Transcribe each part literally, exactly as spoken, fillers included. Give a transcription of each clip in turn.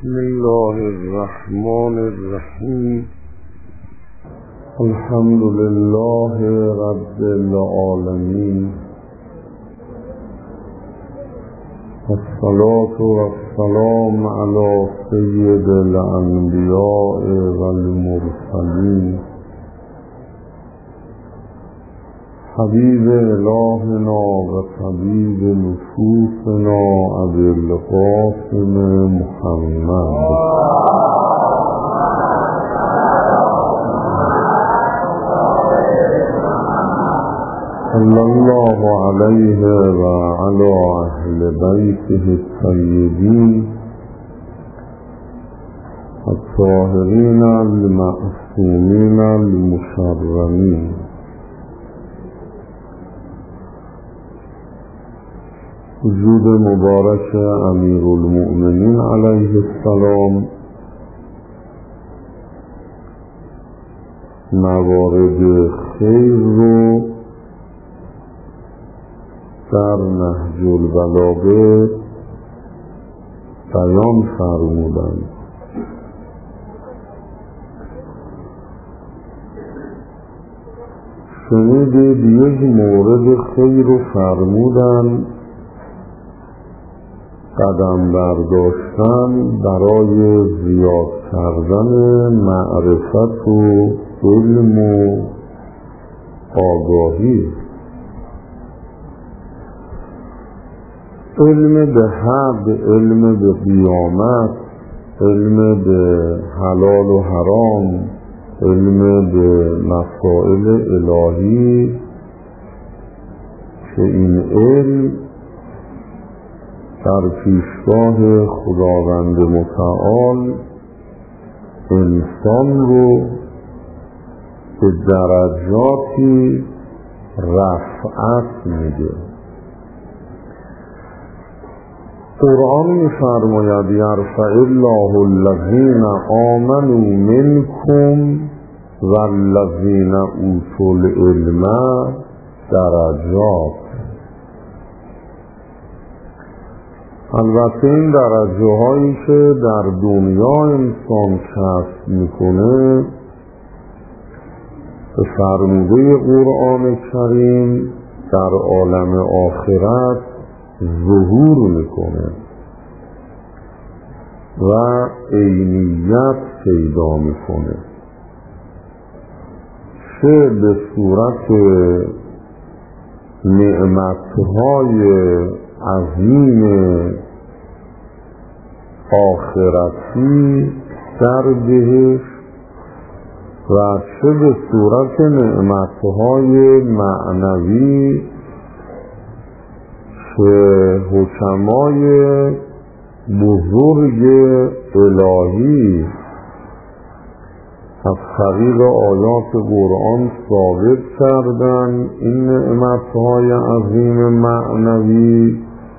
بسم الله الرحمن الرحیم. الحمد لله رب العالمین، الصلاة والسلام علی سید الانبیاء والمرسلین، حبیب الهنا و طبیب نفوسنا ابی القاسم محمد صلی الله علیه و علی اهل بیته الطیبین الطاهرین المعصومین المشرمین. وجود مبارک امیر المؤمنین علیه السلام، موارد خیر رو در نهج البلاغه بیان فرمودند. شنیدید یک مورد خیر رو فرمودند، قدم برداشتن برای زیاد کردن معرفت و علم و آگاهی. علم به حق، علم به قیامت، علم به حلال و حرام، علم به مسائل الهی که این علم در پیشگاه خداوند متعال انسان رو به درجاتی رفعت میده. قرآن می‌فرماید یرفع الله الذین آمنوا منکم والذین اوتوا العلم درجات. البته این درجه هایی که در دنیا انسان کسب میکنه به فرموده قرآن کریم در عالم آخرت ظهور میکنه و عینیت پیدا میکنه، چه به صورت نعمتهای عظیم آخرتی در بهشت و چه به صورت نعمتهای معنوی که حکمای بزرگ الهی از طریق آیات قرآن ثابت کردن. این نعمتهای عظیم معنوی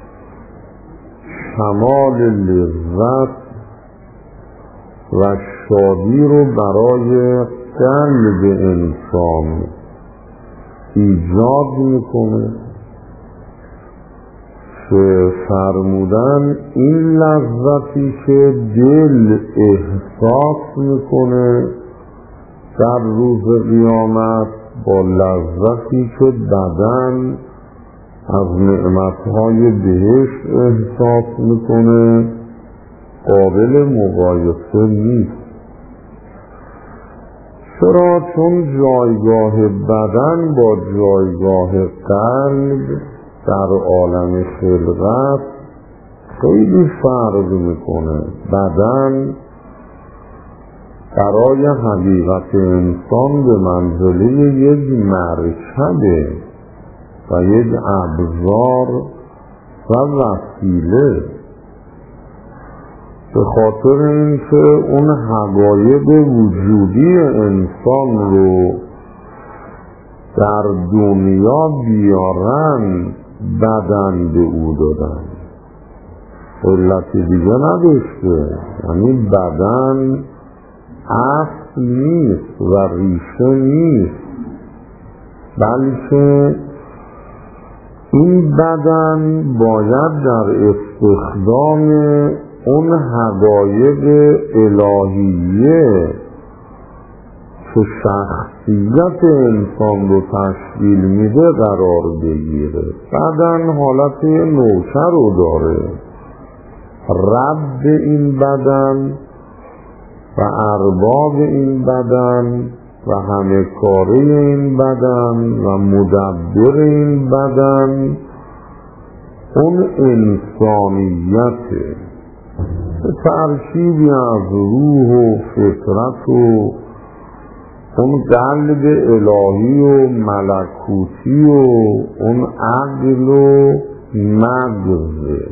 کمال لذت و شادی رو برای قلب انسان ایجاد میکنه که فرمودن این لذتی که دل احساس میکنه در روز قیامت با لذتی که بدن از نعمتهای بهشت احساس میکنه قابل مقایسه نیست. چرا؟ چون جایگاه بدن با جایگاه قلب در عالم خلقت خیلی فرق میکنه. بدن برای حقیقت انسان به منزله یک مرکبه و یک ابزار و وسیله، به خاطر اینکه اون حقایق وجودی انسان رو در دنیا بیارن بدن به او دادن، علت دیگه نداشته. یعنی بدن اصل نیست و ریشه نیست، بلکه این بدن باید در استخدام اون حقایق الهیه که شخصیت انسان رو تشکیل میده قرار بگیره. بدن حالت نوچه رو داره، رب این بدن و ارباب این بدن و همه کاره این بدن و مدبر این بدن اون انسانیته، ترکیبی از روح و فطرت و اون قلب الهی و ملکوتی و اون عقل و مغزه.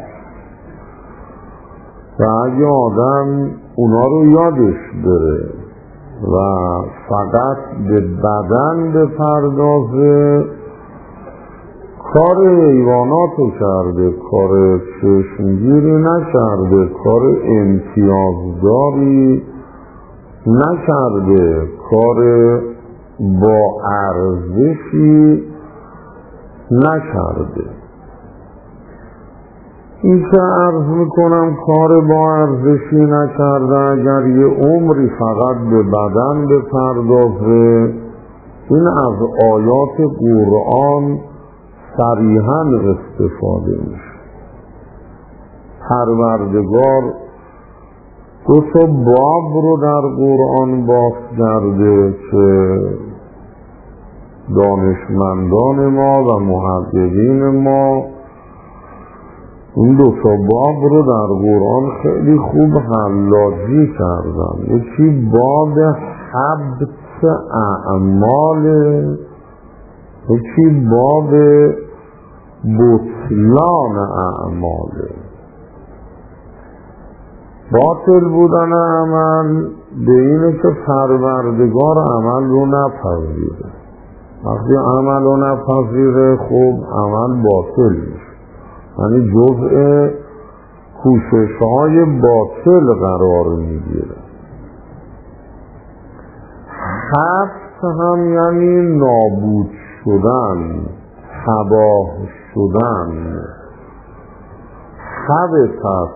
و اگه آدم اونا رو یادش بره و فقط به بدن بپردازه، کار حیواناتو کرده، کار چشمگیری نکرده، کار امتیازداری نکرده، کار با ارزشی نکرده. این که عرض میکنم کار با ارزشی نکرده، اگر یه عمری فقط به بدن بپردازه، این از آیات قرآن صریحاً استفاده میشه. پروردگار دو تا باب رو در قرآن باز کرده که دانشمندان ما و محققین ما این دو تا باب رو در قرآن خیلی خوب حلاجی کردن. یکی باب حبس اعمال، یکی باب بطلان اعماله. باطل بودن عمل به اینه که پروردگار عمل رو نپذیره. وقتی عمل رو نپذیره خب عمل باطل میشه، یعنی جزء کوشش های باطل قرار میگیره. حبس هم یعنی نابود شدن، تباه شدن. حبطت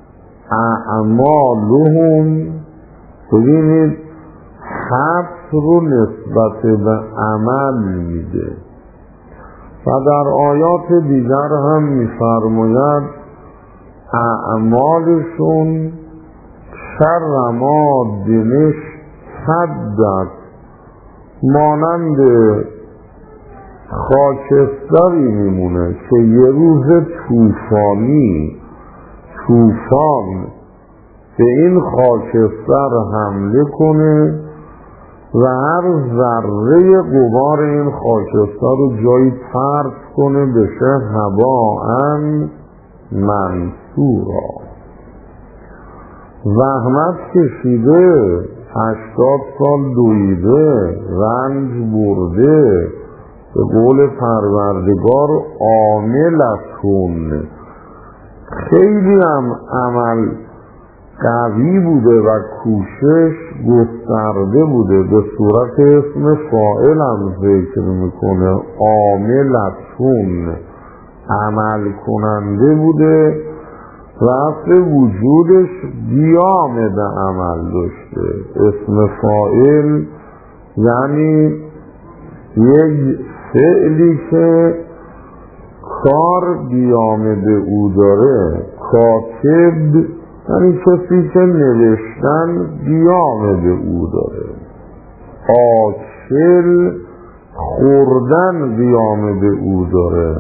اعمالهم، ببینید حبس رو نسبت به عمل میده و در آیات دیگر هم میفرماید اعمالشون شر ما دمش حدت، مانند خاکستری میمونه که یه روز طوفانی طوفان به این خاکستر حمله کنه و هر ذره غبار این خاکستر رو جایی پرت کنه بشه هباء منثورا. زحمت کشیده، هشتاد سال دویده، رنج برده، به قول پروردگار عاملتون، خیلی هم عمل قوی بوده و کوشش گسترده بوده، به صورت اسم فاعل هم ذکر میکنه، عاملتون، عمل کننده بوده و اصل وجودش قیام به عمل داشته. اسم فاعل یعنی یک فعلی که کار قیام به او داره. کاتب یعنی کسی که نوشتن قیام به او داره. آکل خوردن قیام به او داره.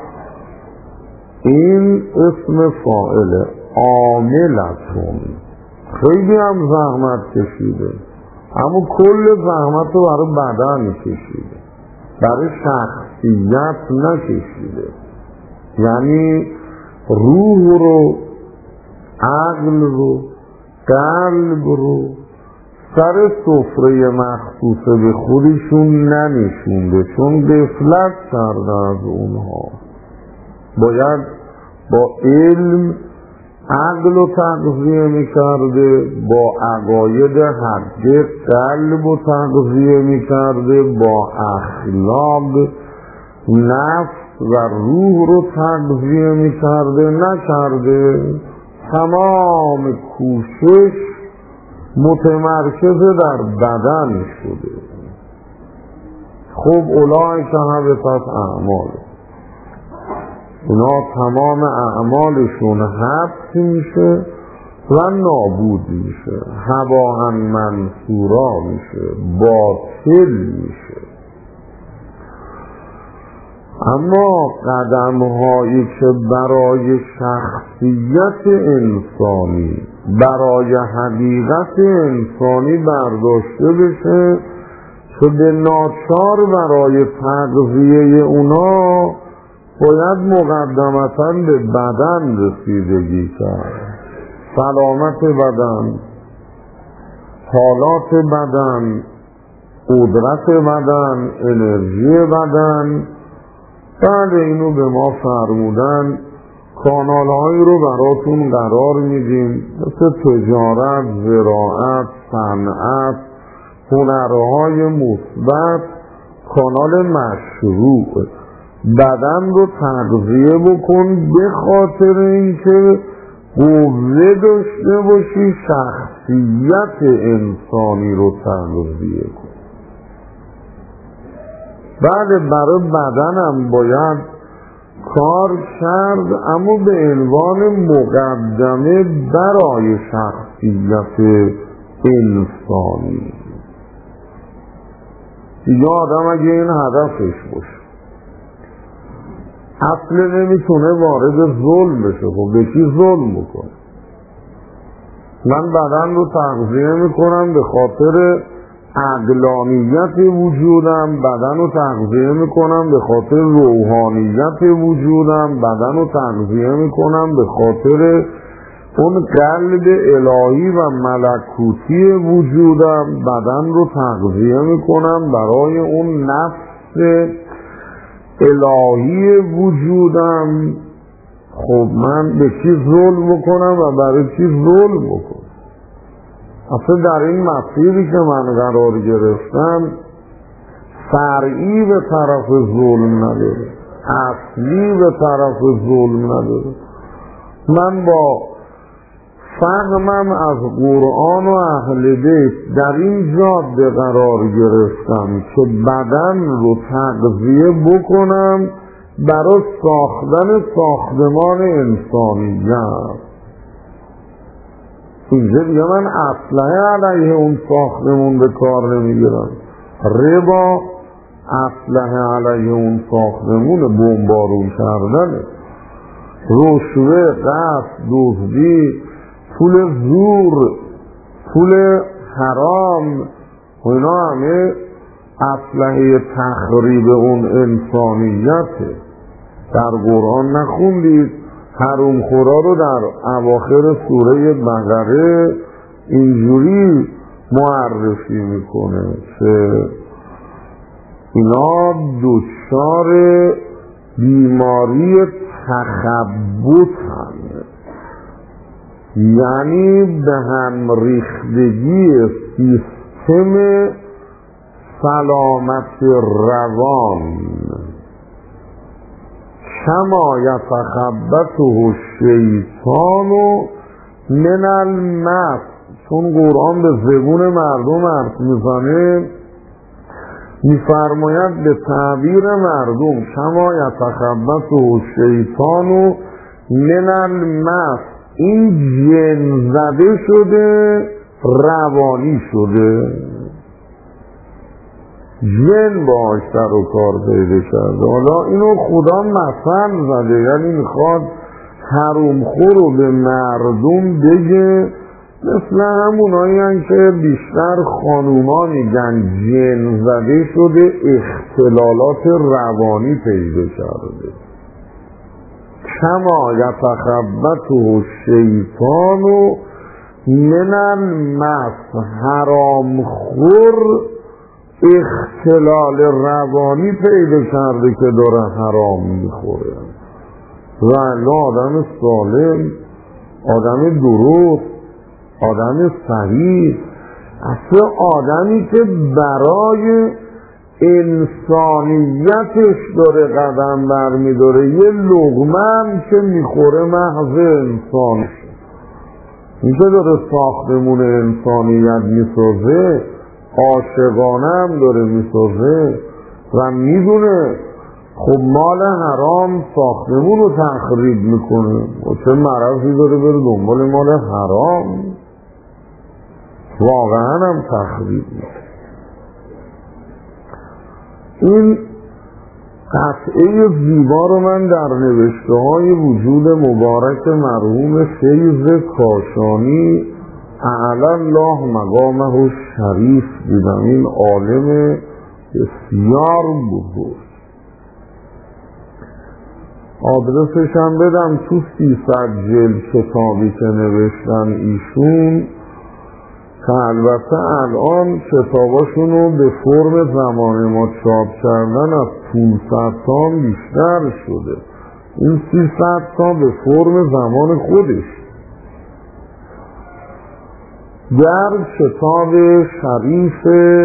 این اسم فاعله. عاملتون، خیلی هم زحمت کشیده، اما کل زحمت رو برای بدن کشیده، برای شخصیت نکشیده. یعنی روح رو، عقل رو، قلب رو سر سفره مخصوص به خودشون ننشونده، چون غفلت کرده از اونها. باید با علم عقل رو تغذیه میکرده، با عقاید حق قلب رو تغذیه میکرده، با اخلاق نفس و روح رو تغذیه میکرده، نکرده. تمام کوشش متمرکز در بدن شده. خب اولئک حبطت اعمالهم، اینا تمام اعمالشون حبط میشه و نابود میشه، هباء منثورا میشه، باطل میشه. اما قدم هایی که برای شخصیت انسانی، برای حقیقت انسانی برداشته بشه که به ناچار برای تغذیه اونا باید مقدمتاً به بدن رسیدگی کرد، سلامت بدن، حالات بدن، قدرت بدن، انرژی بدن. بعد اینو به ما فرمودن کانال هایی رو براتون قرار میدیم مثل تجارت، زراعت، صنعت، هنرهای مثبت، کانال مشروع. بدن رو تغذیه بکن به خاطر اینکه قوه داشته باشی شخصیت انسانی رو تغذیه کن. بعد برای بدنم باید کار کرد، اما به عنوان مقدمه برای شخصیت انسانی. دیگه آدم اگه این هدفش باشه اصل نمیتونه وارد ظلم بشه. خب به کی ظلم بکنه؟ من بدن رو تغذیه میکنم به خاطر عقلانیت وجودم، بدن رو تغذیه میکنم به خاطر روحانیت وجودم، بدن رو تغذیه میکنم به خاطر اون قلب الهی و ملکوتی وجودم، بدن رو تغذیه میکنم برای اون نفس الهی وجودم. خب من به کی ظلم بکنم و برای کی ظلم بکنم؟ اصلا در این مسیری که من قرار گرفتم فرعی به طرف ظلم نداره، اصلی به طرف ظلم نداره. من با فهمم از قرآن و اهل بیت در این جاده قرار گرفتم که بدن رو تغذیه بکنم برای ساختن ساختمان انسانیت. اینجا دیگه من اسلحه علیه اون ساختمون به کار نمیگیرم. ربا اسلحه علیه اون ساختمون بمبارون کردنه، رشوه، قصد، دزدی، پول زور، پول حرام و اینا همه اسلحه تخریب اون انسانیته. در قرآن نخوندید حروم خورا رو در اواخر سوره بقره اینجوری معرفی میکنه که اینا دچار بیماری تخبط هم، یعنی به هم ریختگی سیستم سلامت روان. کما یتخبطه الشیطان من المس، چون قرآن به زبون مردم حرف میزنه میفرماید به تعبیر مردم کما یتخبطه الشیطان من المس، این جن زده شده، روانی شده، جن باهاش سر و کار پیدا کرده. حالا اینو خدا مثل زده، یعنی میخواد حرومخور رو به مردم بگه مثل همونایی هن که بیشتر خانومانی گن جن زده شده، اختلالات روانی پیدا کرده. کما یتخبطه الشیطان من المس، حرامخور اختلال روانی پیدا کرده که داره حرام میخوره. و آدم سالم، آدم درست، آدم صحیح، اصلا آدمی که برای انسانیتش داره قدم برمیداره، یه لقمه هم که میخوره محض انسان. این که داره ساختمون انسانیت میسازه عاشقانه هم داره میسازه و میدونه خب مال حرام ساختمون رو تخریب میکنه و چه مرضی داره بره دنبال مال حرام واقعا هم تخریب میکنه. این قطعه زیبا رو من در نوشته های وجود مبارک مرحوم فیض کاشانی اعلی الله مقامه شریف دیدم. این عالم بسیار بزرگ، آدرسش هم بدم تو سیصد جلد کتابی که نوشتن ایشون که البته الان کتاباشون رو به فرم زمان ما چاپ کردن از پانصد تا بیشتر شده. این سیصد تا به فرم زمان خودش در کتاب شریف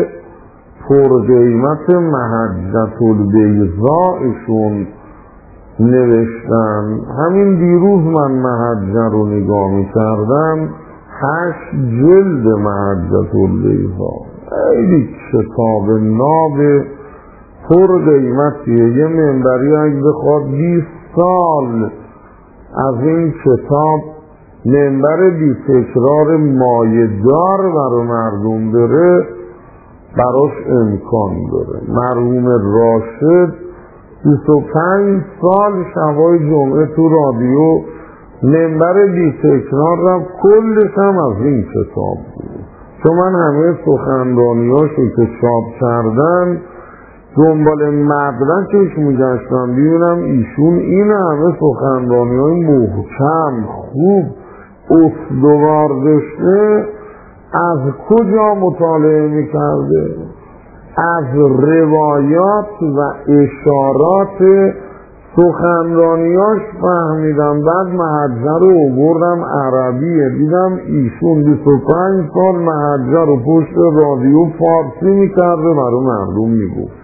پرقیمت مهجت البیضایشون نوشتن. همین دیروز من مهجه رو نگاه می کردم، هشت جلد مهجت البیضا، خیلی کتاب ناب پر قیمتیه. یه منبری اگه بخواد بیست سال از این کتاب منبر بی تکرار مایه‌دار برای مردم بره براش امکان داره. مرحوم راشد بیست و پنج سال شبای جمعه تو رادیو منبر بی تکرار رفت، کلش هم از این کتاب بود. چون من همه سخنرانیاشو که چاپ کردن دنبال مدرکش میگشتم ببینم ایشون این همه سخنرانیای محکم خوب استوار داشته از کجا مطالعه میکرده؟ از روایات و اشارات سخنرانیاش فهمیدم. بعد مهجه رو آوردم عربیه، دیدم ایشون بیست و پنج سال مهجه رو پشت رادیو فارسی میکرده برای مردم میگفت،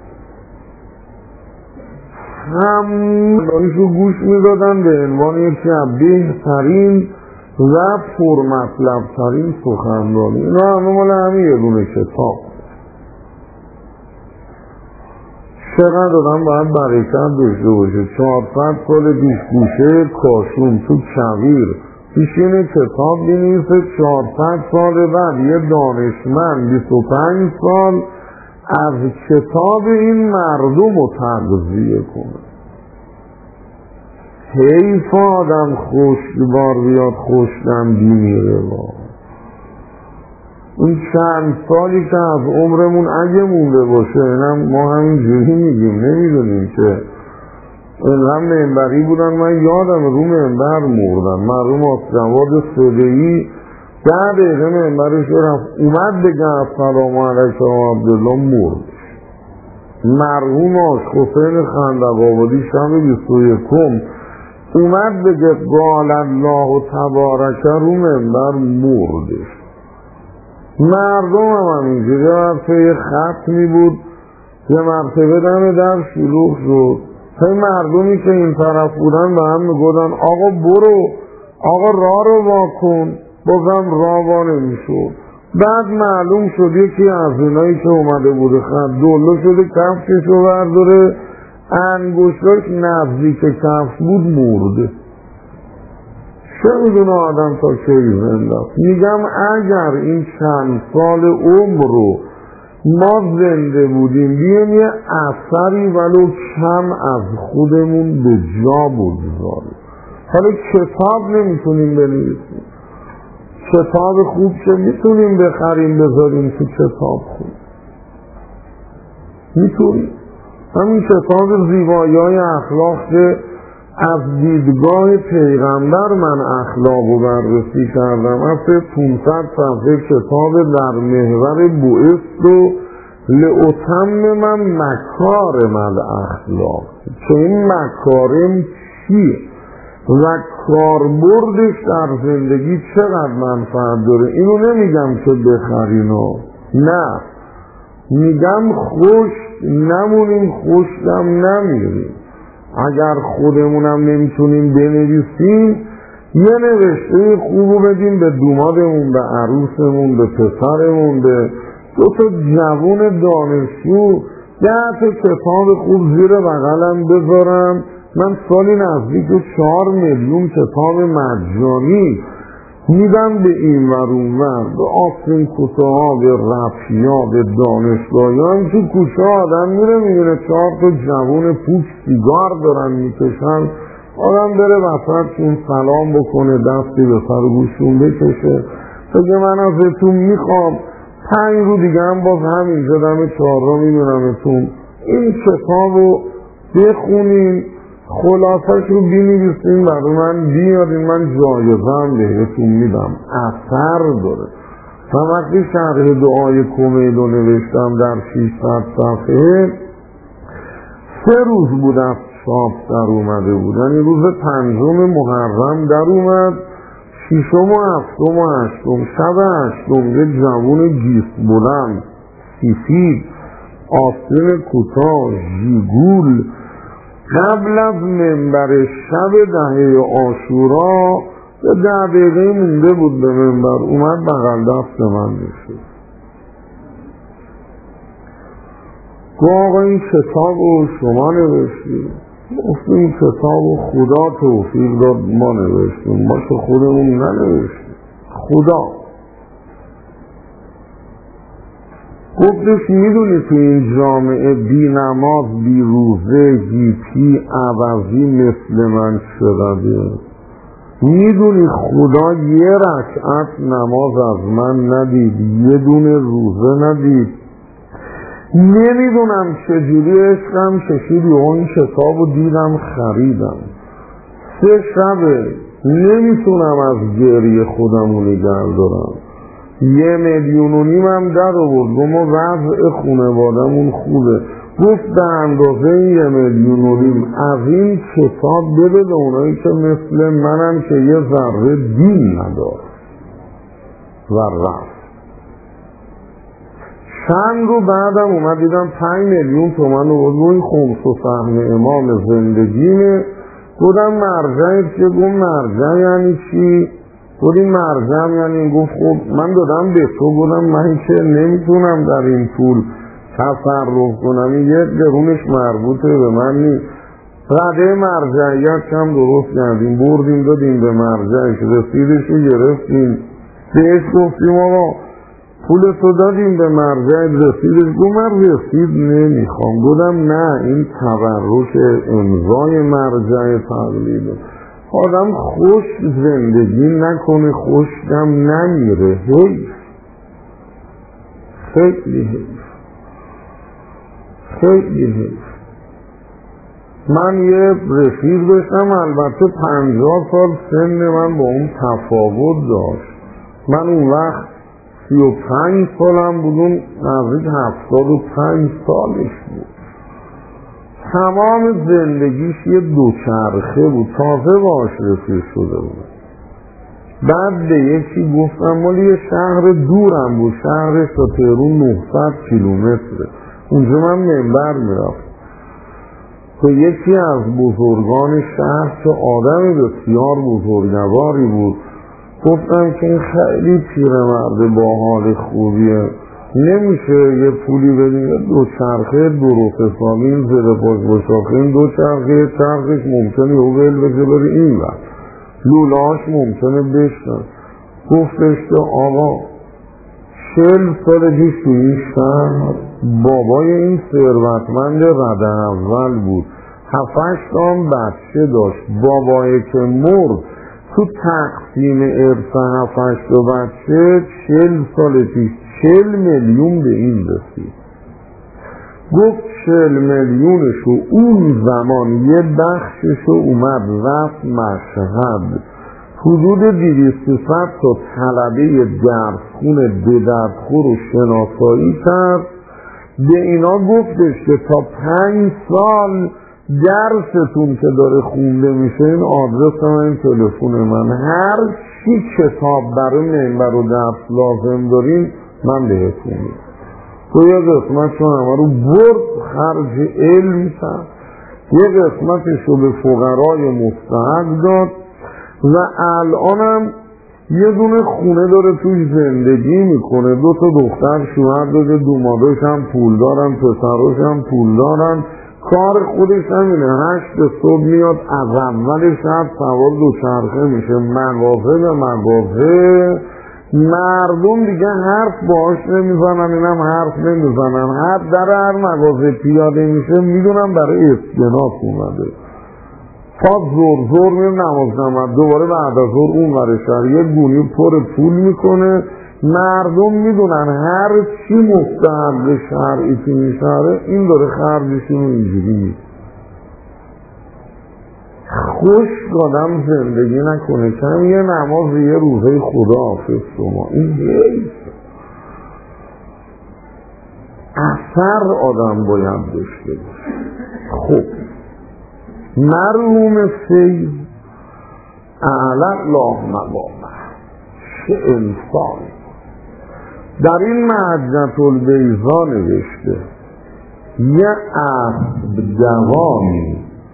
هم دانشو گوش میدادن به عنوان یکی از بهترین و پرمطلب ترین سخنرانی. اینا همه مال همین یه دونه کتاب. چقدر دادم باید برکت داشته باشه. چهارصد سال پیش گوشه کاشون تو کویر پیشین کتاب بنویسه، چهارصد سال بعد یه دانشمند بیست و پنج سال از کتاب این مردم رو تغذیه کنه. حیف آدم خوشگوار بیاد خوشدم میره. این چند سالی که از عمرمون اگه مونده باشه، اینم ما همینجوری میگیم نمیدونیم که الهام منبری بودن. من یادم رو منبر مردن مرحوم آسجواد صدیعی ده دقیقه منبرش رفت اومد بگه السلام علیکم عبدالله مرد. مرحوم آش حسین خندق‌آبادی شب بیست و یکم اومد بگه قال الله تبارک رو منبر مردش. مردم هم همینجوری هفته یه ختمی بود یه مرتبه دم در شلوغ شد، هی مردمی که این طرف بودن به هم میگودن آقا برو، آقا راه رو واکن، بازم راه وا نمیشد. بعد معلوم شد یکی از اینایی که اومده بوده خط دلو شده کفشش رو برداره، انگشتاش نزدیک کفش بود مرده. چه میدونه آدم تا کی زنده است؟ میگم اگر این چند سال عمر رو ما زنده بودیم بیایم یه اثری ولو کم از خودمون به جا بگذاریم. حالا کتاب نمیتونیم بنویسیم، کتاب خوب که میتونیم بخریم بذاریم تو کتاب خوب میتونیم. همین کتاب زیبایی های اخلاق که از دیدگاه پیغمبر من اخلاق رو بررسی کردم، از پانصد صفحه کتاب در محور بعثت و لأتمم من مکارم الاخلاق، که این مکارم چیه و کاربردش در زندگی چقدر منفعت داره. اینو نمیگم که بخرینو، نه، میگم خوش نمونیم خوشم نمیریم. اگر خودمونم نمیتونیم بنویسیم یه نوشته خوبو بدیم به دومادمون، به عروسمون، به پسرمون، به دو تا جوون دانشجو، ده تا کتاب خوب زیر بغلم بذارم. من سالی نزدیک چهار میلیون کتاب مجانی میدم به این ور اون ور، به آفرین کوتاه، به رفیا، به دانشگاهیان. تو کوچه آدم میره میبینه چهار تا جوون پوچ سیگار دارن میکشن، آدم بره وسطشون سلام بکنه، دستی به سر گوششون بکشه، بگه من ازتون میخوام پنج رو دیگه هم باز همینجا دم چهار رو میبینمتون، این کتاب رو بخونین، خلاصش رو بینویسین برای من بیارین، من جایزه هم بهتون میدم، اثر داره. و وقتی شرح دعای کمیل رو نوشتم در ششصد صفحه، سه روز بود از چاپ در اومده بود، یعنی روز پنجم محرم در اومد، ششم و هفتم و هشتم، شب هشتم یه جوون گیس بلند سفید آستین کوتاه ژیگول قبل از منبر شب دهه عاشورا یه ده دقیقه مونده بود به منبر، اومد بغل دست من نشست، گفت آقا این کتاب رو شما نوشتید؟ گفتم این کتاب رو خدا توفیق داد ما نوشتیم، ما که خودمون ننوشتیم، خدا. گفتش میدونی تو این جامعه بی نماز بی روزه هیپی عوضی مثل من شده؟ میدونی خدا یه رکعت نماز از من ندید، یه دونه روزه ندید، نمیدونم چجوری عشقم کشید و اون کتاب رو دیدم خریدم، سه شبه نمیتونم از گریه خودم رو نگه دارم، یه میلیون و نیم هم در آورد، ما وضع خانوادمون خوبه، گفت به اندازه یه میلیون و نیم از این کتاب بده به اونایی که مثل منم که یه ذره دین نداره و رفت. چند رو بعدم اومد دیدم پنج میلیون تومن رو روی خمس و سهم امام زندگیمه. گفتم مرجعت که؟ گفت مرجع یعنی چی؟ گفتم مرجع یعنی، گفت خب من دادم به تو. گفتم من که نمیتونم در این پول تصرف کنم، یک درونش مربوطه به من نیست. رده مرجعیت هم درست کردیم، بردیم دادیم به مرجعش، رسیدش رو گرفتیم، بهش گفتیم آقا پول تو دادیم به مرجع، رسیدش گفت من رسید نمیخوام. گفتم نه این تبرک امضای مرجع تقلیده، آدم خوش زندگی نکنه خوشم نمیره، حیف، خیلی حیف، خیلی حیف. من یه رفیق داشتم، البته پنجاه سال سن من با اون تفاوت داشت، من اون وقت سی و پنج سالم بود، اون نزدیک هفتاد و پنج سالش بود. تمام زندگیش یه دوچرخه بود، تازه باش رفیق شده بود. بعد به یکی گفتم مالی یه شهر دورم بود، شهرش تا تهران نهصد کیلومتره، اونجا من منبر میرفت. تو یکی از بزرگان شهر که آدم بسیار بزرگواری بود، گفتم که این خیلی پیرمرد با حال خوبیه، نمیشه یه پولی بدیم دو چرخه درست حسابی زیر پاک بشاخه، این دو چرخه چرخش ممکنه او ول بشه بره این وقت، لولاش ممکنه بشتن. گفتش که آقا چل سال پیش تو این شهر بابای این ثروتمند رده اول بود، هفتش تام بچه داشت، بابایی که مرد تو تقسیم ارث هفتش تا بچه چل سال پیش چل میلیون به این رسید. گفت چل میلیونشو اون زمان یه بخششو اومد رفت مشهد، حدود دویست صد تا طلبه درسخون بدردخور و شناسایی کرد. به اینا گفتش که تا پنج سال درستون که داره خونده میشه این آدرس من، این تلفن من، هر چی کتاب برای منبر و درس لازم دارین من بهتون میدم. تو یه قسمت چون همه رو برد خرج علم کرد، یه قسمتش رو به فقرای مستحق داد، و الانم یه دونه خونه داره توی زندگی میکنه، دو تا دختر شوهر داره، دوماداش هم پول دارن، پسراش هم پول دارن، کار خودش همینه، هشت صبح میاد از اول شب سوار دوچرخه میشه مغازه به مغازه. مردم دیگه حرف باهاش نمیزنن، اینم حرف نمیزنن، هر در هر مغازه پیاده میشه میدونم برای اسکناس اومده. تا زور زور میره نماز نماز، دوباره بعد از زور اون ور شهر یه گونی پر پول میکنه. مردم میدونن هر چی مستحق شرعی که میشاره این داره خرجشون اینجوری نیست. خوش آدم زندگی نکنه کم یه نماز یه روزه خدا حافظ شما، این حیث اثر آدم باید داشته باشه. خب مرحوم سید اعلی الله مقامه چه انسانی در این مهجت البیضا نوشته یه اسب دوانی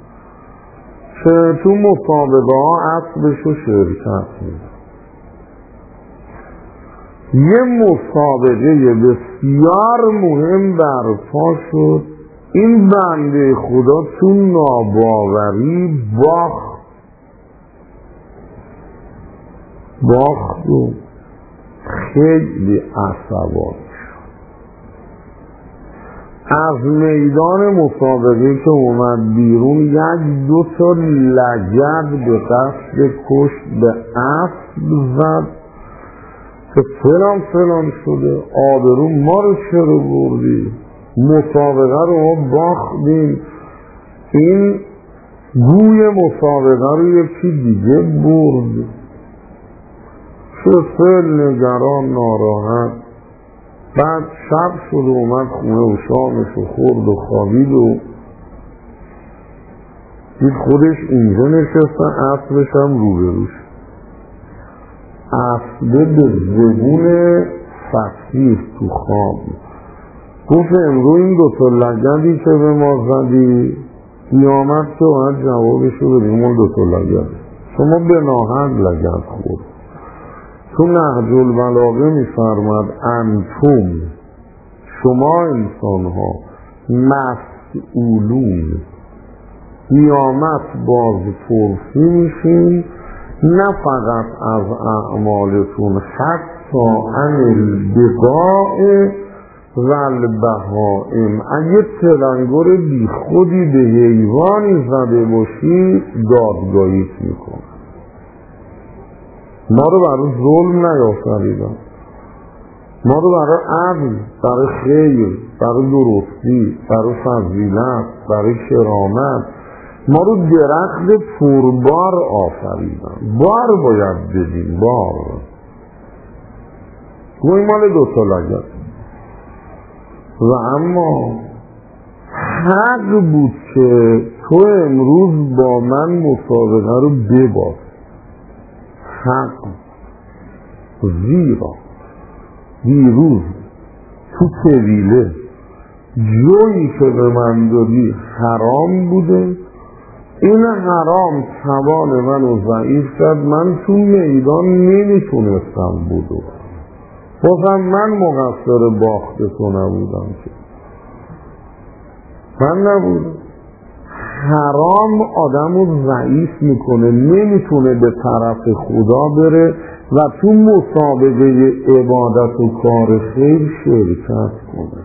که تو مسابقه ها اسبشو شرکت میده، یه مسابقه بسیار مهم برپا شد، این بنده خدا تو ناباوری باخت باخت و خیلی عصبانی شد. از میدان مسابقه که اومد بیرون یک دو تا لگد به قصد کشت به اسب زد که فلان فلان شده، آبرو ما رو چرا بردی، مسابقه رو ما باختیم، این گوی مسابقه رو یکی دیگه برد. شد نگران ناراحت. بعد شب شد و اومد خونه و شامش و خورد و خوابید و دید خودش اینجا نشسته، اسبش هم روبروش. اسبه به زبون فسیح تو خواب گفت امرو این دوتا لگدی که به ما زدی قیامت که باید جوابشو بدیم، اون دوتا لگد شما به ناحق لگد خورد. تو نهج البلاغه میفرماد انتم شما انسان ها مسئولون قیامت باز پرسی میشین، نه فقط از اعمالتون حتی عن البقاء و البهائم. اگه تلنگر بی خودی به حیوانی زده باشی دادگاهیت میکن. ما رو برای ظلم نیافریدن، ما رو برای عدل، برای خیر، برای درستی، برای فضیلت، برای کرامت، ما رو درخت پربار آفریدن. بار باید بدیم، بار گوی مال دوتا لگد. و اما حق بود که تو امروز با من مسابقه رو بباز. حق زیرا دیروز تو طویله جویی که به من دادی حرام بوده، این حرام توان منو ضعیف کرد، من تو میدان نمیتونستم بودو، بازم من مقصر باخت تو نبودم که من نبودم. حرام آدمو ضعیف میکنه، نمیتونه به طرف خدا بره و تو مسابقه عبادت و کار خیر شرکت کنه.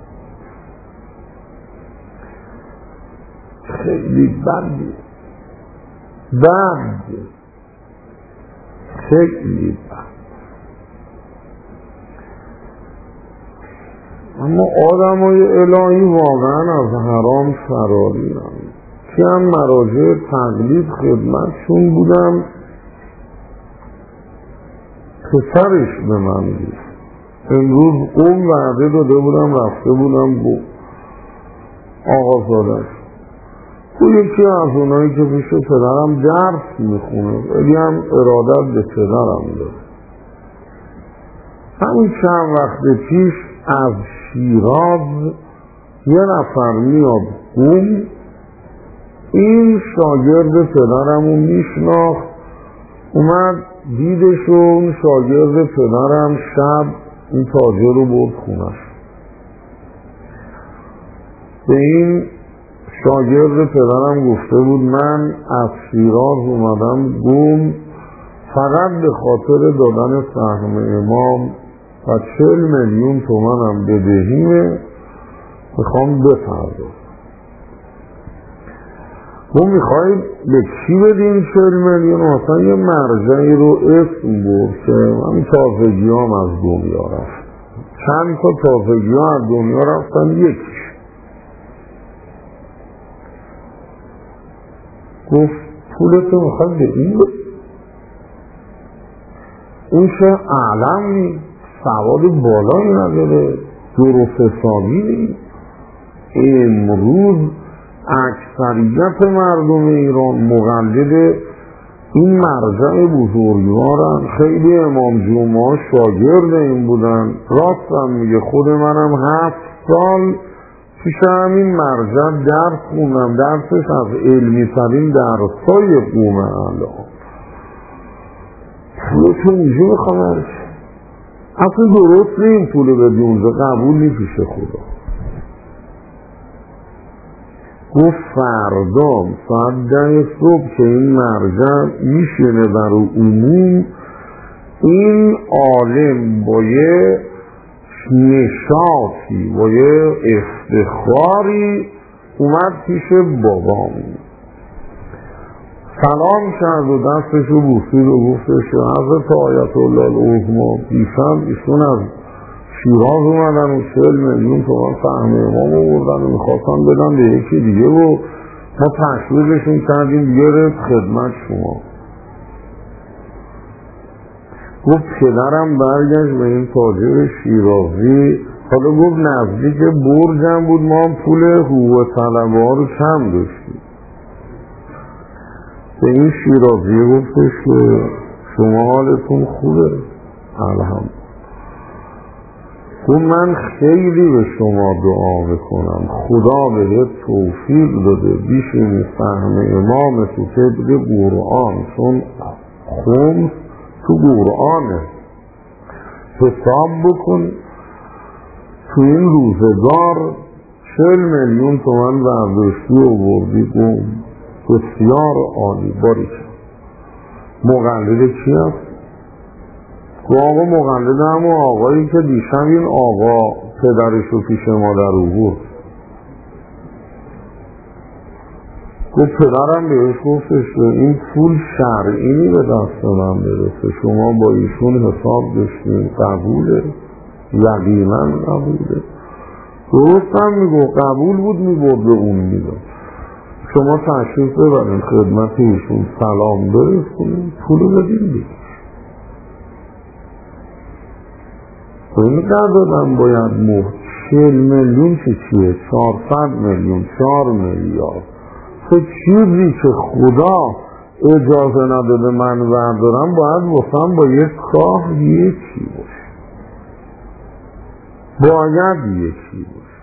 خیلی بدی بد خیلی بد. اما آدم های الهی واقعا از حرام فراری هم که هم مراجع تقلید خدمتشون بودم، پسرش به من دید امروز قوم وعده داده بودم، رفته بودم با آقا زادش او یکی از اونایی که پیش پدرم درس میخونه، ولی هم ارادت به پدرم داره. همین چند وقت پیش از شیراز یه نفر میاد قوم، این شاگرد پدرمو میشناخت، اومد دیدش و اون شاگرد پدرم شب این تاجر رو برد خونش. به این شاگرد پدرم گفته بود من از شیراز اومدم گم فقط به خاطر دادن سهم امام و چل میلیون تومنم بدهیمه میخوام بپردازم. ما میخواید به چی بدیم چل میلیون؟ اصلا یه مرجعی رو اسم بود که من تازگی هم از دنیا رفت، چند تا تازگی ها از دنیا رفتن، یکیش گفت پولتو میخواید به این بود؟ اون چه اعلم نی سواد بالایی نداره، درست حسابی نی. امروز اکثریت مردم ایران مقلد این مرجع بزرگوارن. خیلی امام جمعه شاگرد این بودن. راستم میگه، خود منم هفت سال پیش همین مرجع درس خوندم. درسش از علمی ترین درسای قومه. الان پولتون اینجا بخواه اصلا درست نیم پول بدی اونجا، قبول نی پیش خدا. گفت فردا ساعت ده صبح که این مرجع میشینه برای عموم، این عالم با یه نشاطی با یه افتخاری اومد پیش بابام، سلام کرد و دستشو بوسید و گفتش حضرت آیت الله العظما دیشب ایشون از شیراز اومدن و چهل میلیون تومان سهم امام آوردن و میخواستن بدن به یکی دیگه و ما تشویقشون کردیم دیگه خدمت شما. گفت پدرم برگشت به این تاجر شیرازی، حالا گفت نزدیک برجم بود، ما هم پول حقوق طلبه ها رو کم داشتیم. به این شیرازی گفتش که شما حالتون خوبه؟ الحمدلله. گفت من خیلی به شما دعا بکنم خدا بهت توفیق داده بیشینی سهم امام تو طبق قرآن، چون خمس تو قرآنه، حساب بکن تو این روزگار چل میلیون تومن برداشتی و بردی. گم بسیار عالی، باریکن. مقلد کی هست؟ آقا مقلد همون آقایی که دیشب این آقا پدرشو پیش مادر رو بود. گفت پدرم بهش گفتش این پول شرعی به دست من برسه، شما با ایشون حساب داشتین، قبوله؟ یقینا قبوله. درست هم میگو قبول بود، میبرد به اون میداد. شما تشریف ببرین خدمت ایشون، سلام برسونین، پولو بدین دیگه. اینقدر من باید مهد چهل میلیون چه چیه؟ چهارصد میلیون، چهار میلیارد چه چیزی که خدا اجازه نداده من بردارم باید واسم با یک کاه یکی باشه، باید یکی باشه.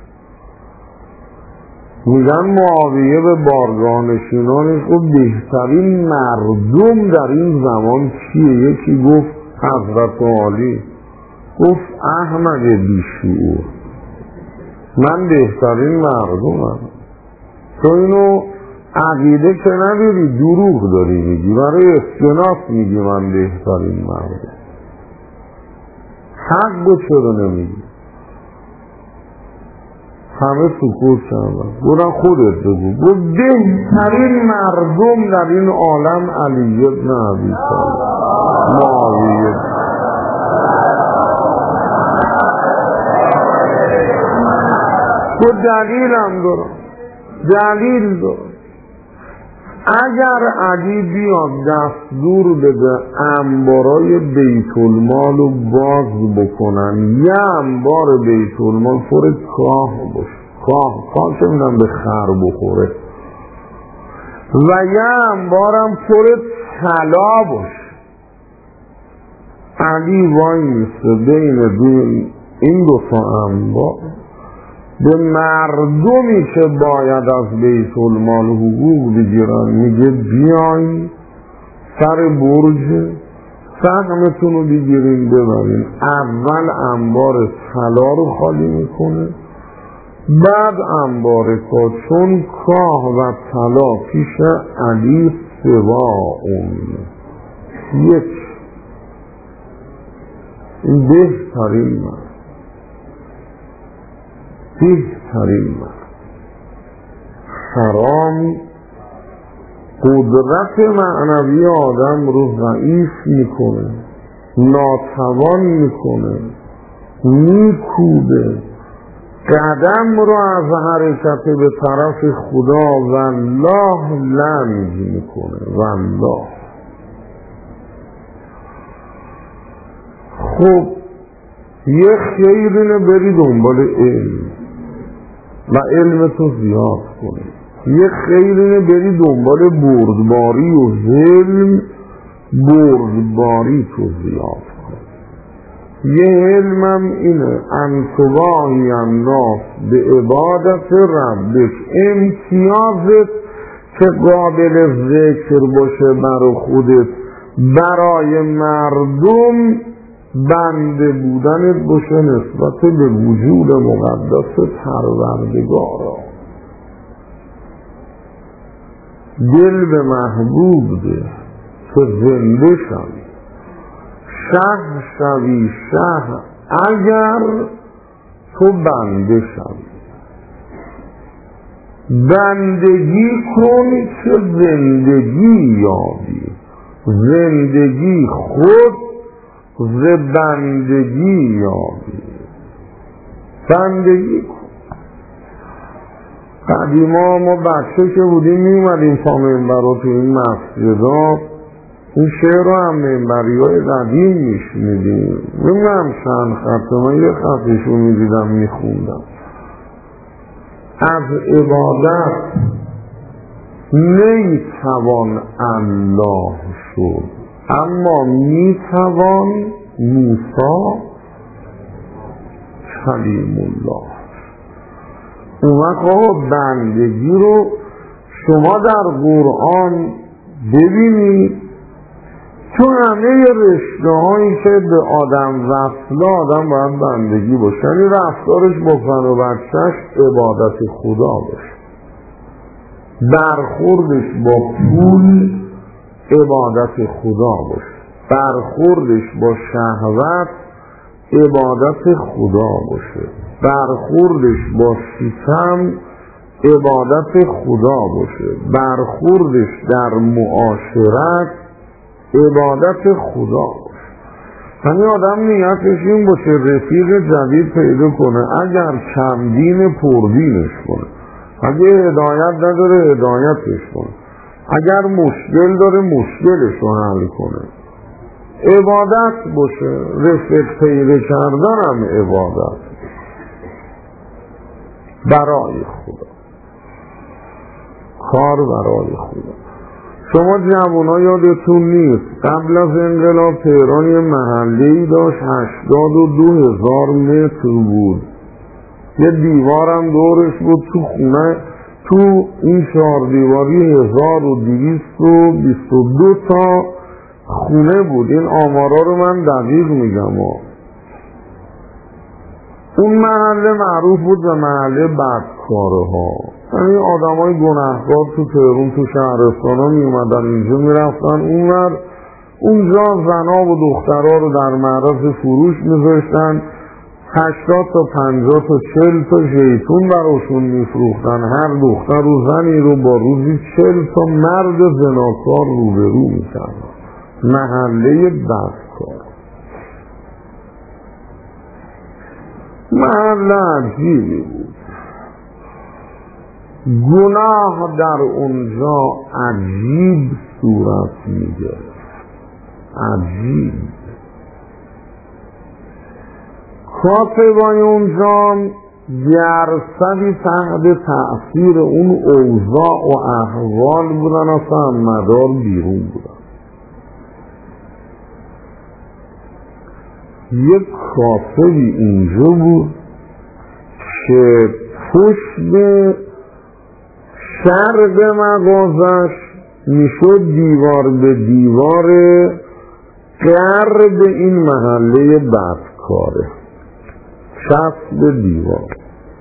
میگن معاویه به بارگاه نشینانش خب بهترین مردم در این زمان کیه؟ یکی گفت حضرت عالی. گفت احمد بیشعور، من بهترین مردمم. تو اینو عقیده که نداری، دروغ داری میگی، برای اسکناس میگی من بهترین مردم. حق رو چرا نمیگی؟ همه سکوت کردن. گفتن خودت بگو. گفت بهترین مردم در این عالم علی ابن ابی طالب، معاویه. گفت دلیلم دارم، دلیل دارم. اگر علی بیاد دستور بده انبارای بیت المال رو باز بکنن، یه انبار بیت المال پر کاه باشه، کاه کاه که میدن به خر بخوره، و یه انبارم پر طلا باشه، علی وای میسته بین این دو تا انبار به مردمی که باید از بیت المال حقوق بگیرن میگه بیاین سر برج سهمتون رو بگیرین ببرین. اول انبار طلا رو خالی میکنه، بعد انبار کاه، چون کاه و طلا پیش علی سوا اون یک این بهترین من بهترین من حرام قدرت معنوی آدم رو ضعیف میکنه، ناتوان میکنه، میکوبه، قدم رو از حرکت به طرف خدا والله لنگ میکنه. والله خب یه خیرینه بری دنبال علم و علم تو زیاد کنه، یه خیرینه بری دنبال بردباری و علم بردباری تو زیاد کنه. یه علمم اینه انتباهی الناس به عبادت ربک، امتیازت که قابل ذکر باشه برای خودت، برای مردم بنده بودنت باشه نسبت به وجود مقدس پروردگارا. دل به محبوب ده که زنده شوی، شه شوی شه اگر تو بنده شوی. بندگی کن که زندگی یابی، زندگی خود ز بندگی یابی. بندگی کن. قدیما ما بچه که بودیم میومدیم تا منبرا تو این مسجدا این شعر رو هم منبری های قدیم میشنیدیم. نمیدونم چند خطه، من یه خطش رو میدیدم میخوندم. از عبادت نیتوان الله شد، اما میتوان موسی کلیم الله. اون وقت بندگی رو شما در قرآن ببینید، چون همه رشته هایی که به آدم وصله آدم باید بندگی باشه، یعنی رفتارش با زن و بچهش عبادت خدا باشه، برخوردش با پول عبادت خدا باشه، برخوردش با شهوت عبادت خدا باشه، برخوردش با ستم عبادت خدا باشه، برخوردش در معاشرت عبادت خدا باشه. یعنی آدم نیتش این باشه رفیق جدید پیدا کنه، اگر کم دین پردینش کنه، اگه هدایت نداره هدایتش کنه، اگر مشکل داره مشکلش رو حل کنه. عبادت باشه، رفیق پیدا کردن هم عبادت برای خدا، کار برای خدا. شما جوونا یادتون نیست قبل از انقلاب تهران یه محله‌ای داشت هشتاد و دو هزار متر بود، یه دیوارم دورش بود، تو خونه تو این چهار دیواری هزار و دویست و بیست و دو تا خونه بود. این آمارا رو من دقیق میگم ها. اون محله معروف بود به محله بدکاره ها، یعنی آدم های گناهکار تو تهران تو شهرستان ها می اومدن اینجا می رفتن اونور، اونجا زنا و دخترها رو در معرض فروش می ذاشتن، هشتاد تا پنجاه تا چل تا زیتون براشون می فروختن. هر دختر و زنی رو با روزی چل تا مرد زناکار روبرو می کردن. محله بدکار، محله عجیبی بود. گناه در اونجا عجیب صورت میگه، عجیب. کاتبای اونجا درصدی تحت تأثیر اون اوضاع و احوال بودن، اصلا مدار بیرون بودن. یک کاتبی اینجا بود که پشت شرق مغازش میشد دیوار به دیوار غرب این محله بدکاره، چسب به دیوار.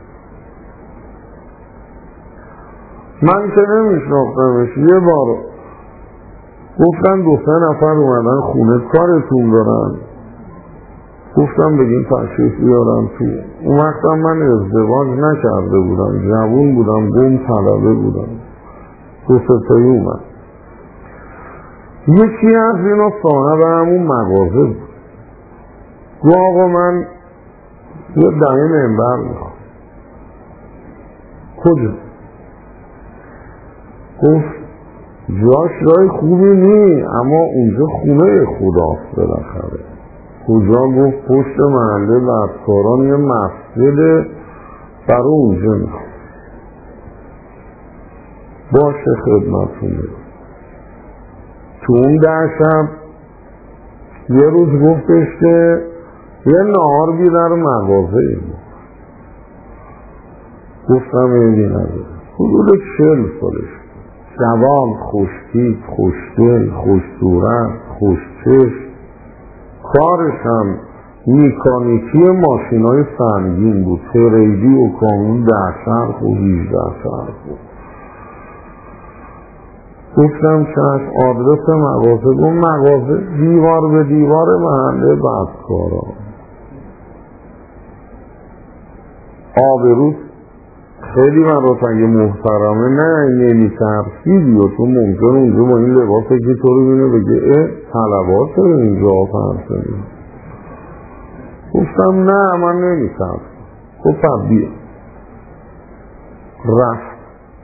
من که نمیشناختمش، یه بار گفتن دو سه نفر اومدن خونه کارتون دارن، گفتم بگیم تشریف بیارم تو. اون وقتا من ازدواج نکرده بودم، جوون بودم، گم طلبه بودم. دو ستایی اومد، یکی از اینا صاحب همون مغازه بود. گو آقا من یه دهه منبر میخوام. کجا؟ گفت جاش جای خوبی نی، اما اونجا خونه خداست بالاخره. کجا؟ گفت پشت محله بدکاران یه مسجد، برای اونجا میخوام. باشه خدمتون میرم. تو اون ده شب یه روز گفتش که یه نهار بیدر مغازه ای بود. گفتم ایدی نداره. حدود چهل سالش، جوان، خوشتیپ، خوشدل، خوشصورت، خوشچشم. کارش هم میکانیکی ماشینای سنگین بود، تریدی و کامون ده چرخ و هیجده چرخ بود. گفتم چشم. آدرس مغازه بود. مغازه دیوار به دیوار محله بدکارا. آبروز خیلی مرات اگه محترمه نه نمیترسیدی و تو ممکن اونجا با این لباسه که تو رو بینه بگه اه طلبات اینجا پرسنی. گفتم نه من نمیترسم. گفتم بیا. رفت.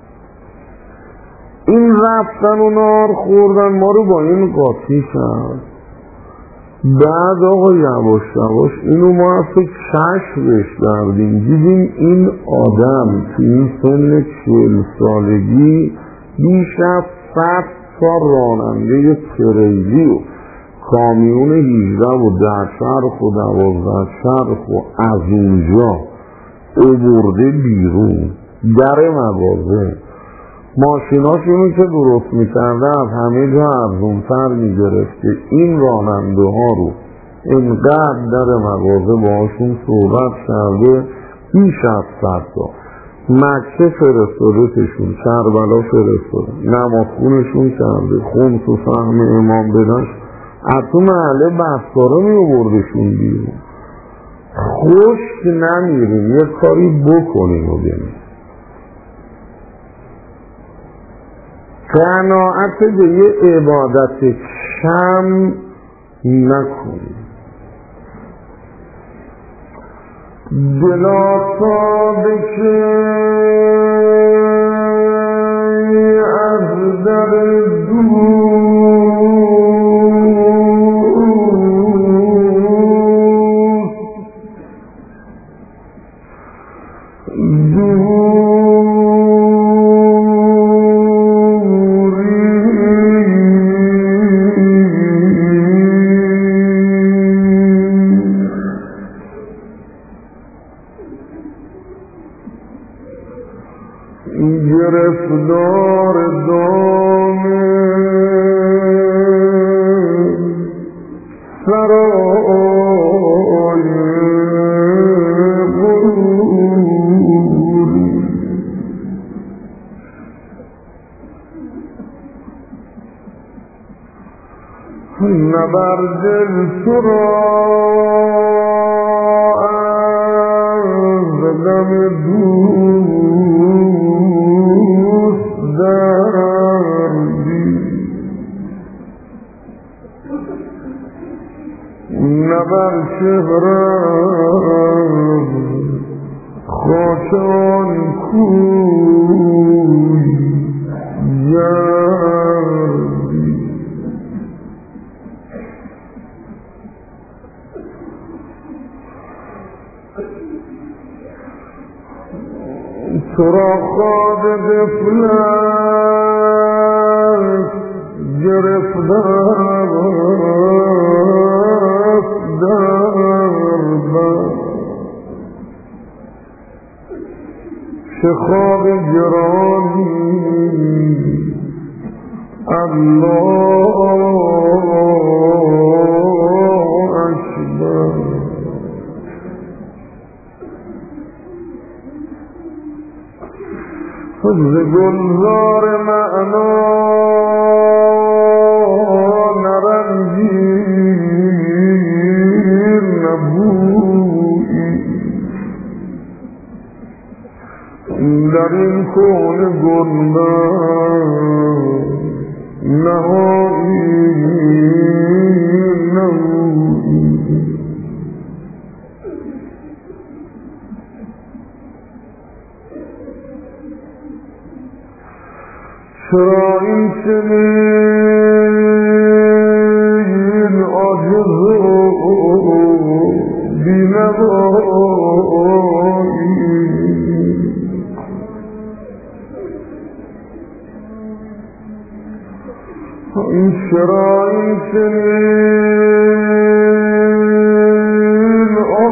این رفتن و نار خوردن ما رو با این قاطی شد. بعد آقا یواش یواش اینو ما از تو کشف بش کردیم، دیدیم این آدم تو این سن چهل سالگی بیش از صد تا راننده تریلی و کامیون هیجده و ده چرخ و دوازده چرخ و از اونجا عبورده بیرون در مغازه. ماشیناشونو که درست میکرده از همه جا ارزونتر میگرفته. این راننده ها رو اینقدر در مغازه باشون صحبت کرده بیش از صد تا. مکه فرستادتشون، کربلا فرستاده، نمازخونشون کرده، خمس و سهم امام بدنش از تو محله بدکارا میبردشون بیرون. خشک نمیریم، یه کاری بکنیم و بینیم. قناعت به یه عبادت کم نکنیم. دلا صادقه از در دور گرفتار دام سرای غروری. نه بر دل تو را از دم دور نبر چهرم خاکان کوی گردی. تو را خواب غفلت گرفتم چه خواب گرانی الله اکبر. ز گلزار معنا نرنگین نبویی، در این کون گلبن نهایی نبویی. چرا این چنین عاجز و بی‌نوایی، این چرا این چنین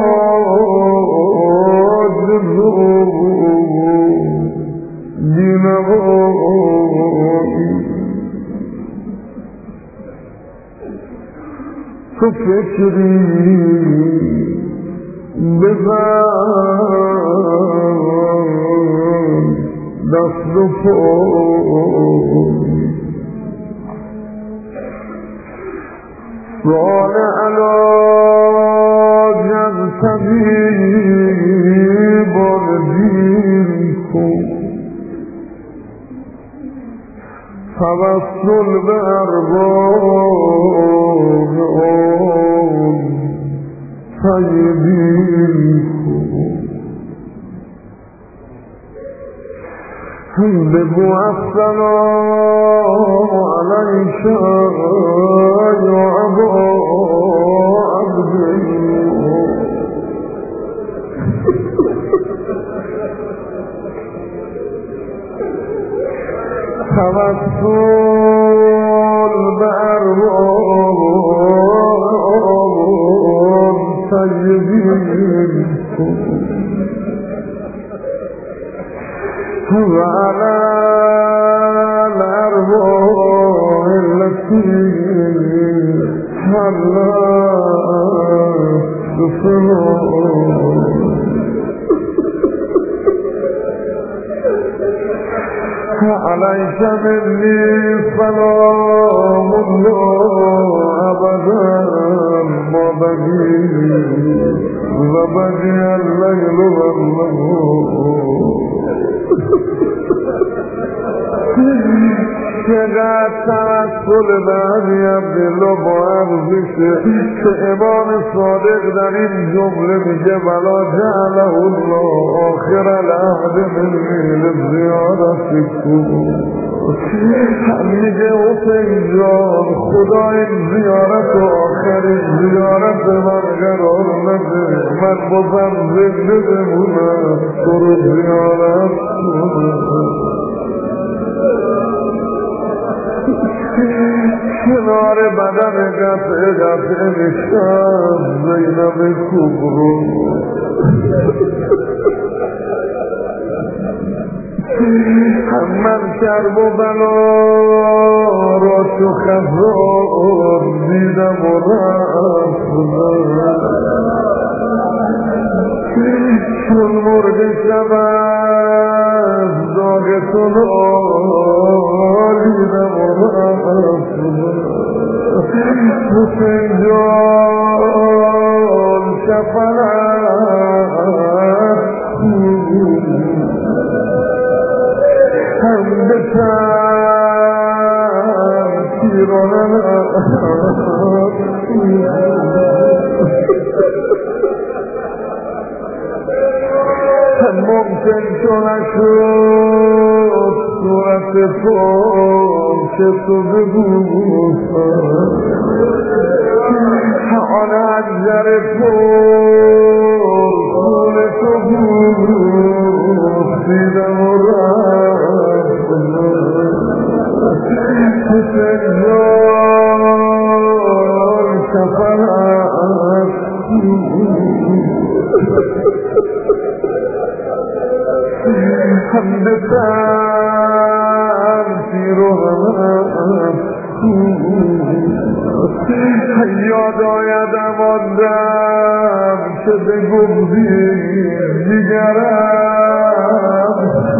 عاجز و بی‌نوایی، تو فکری بزن دست و پای، سؤال علاجم طبیب دین کن، توسل به ارباب آن طیبین کن. بگو السلام علیک یا ابا عبدالله، توسل به ارباب طیبین کن، و علی الارواح التي حلت بفنائك، عليك مني سلام الله أبدا ما بقي وبقي الليل والنهار. چقدر توسل بعدیم دل و با ارزشه که امام صادق در این جمله میگه ولا جعله الله آخر العهد منی لزیارتکم. میگه حسین جان خدا این زیارت و آخرین زیارت من قرار نده، من بازم زنده بمونم تو رو زیارت کنم. کنار بدن قطعه قطعه نشد زینب کبرا، من کرب و بلا را تو خزان دیدم و رفتم، چون مرد شود داغ تو نالیدم و رفتم. حسین جان شفاعت هم بکن پیران ممکن تو نشد صورت تو که تو ببوسم، آن اجر تو خون تو بوسیدم و رفتم. حسین جان شفاعت هم بکن پیران یاد آیدم آن دم که بگفتی دیگرم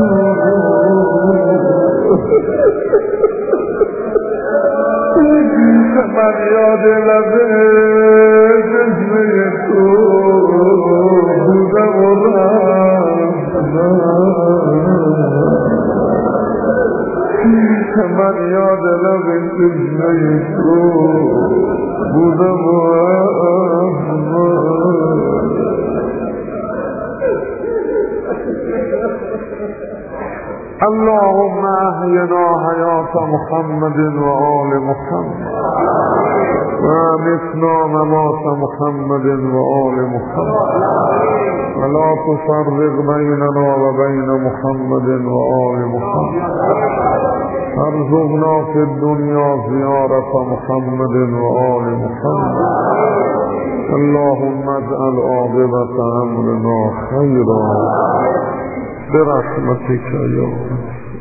من یاد لبه جسمه تو بودم و رفتم من یاد لبه جسمه تو بودم و رفتم اللهم احینا حیات محمد و آل محمد و امتنا ممات محمد و آل محمد ولا تفرق بیننا و بین محمد و آل محمد ارزقنا فی الدنیا زیارت محمد و آل محمد اللهم اجعل عاقبت امرنا خیرا برحمتك یا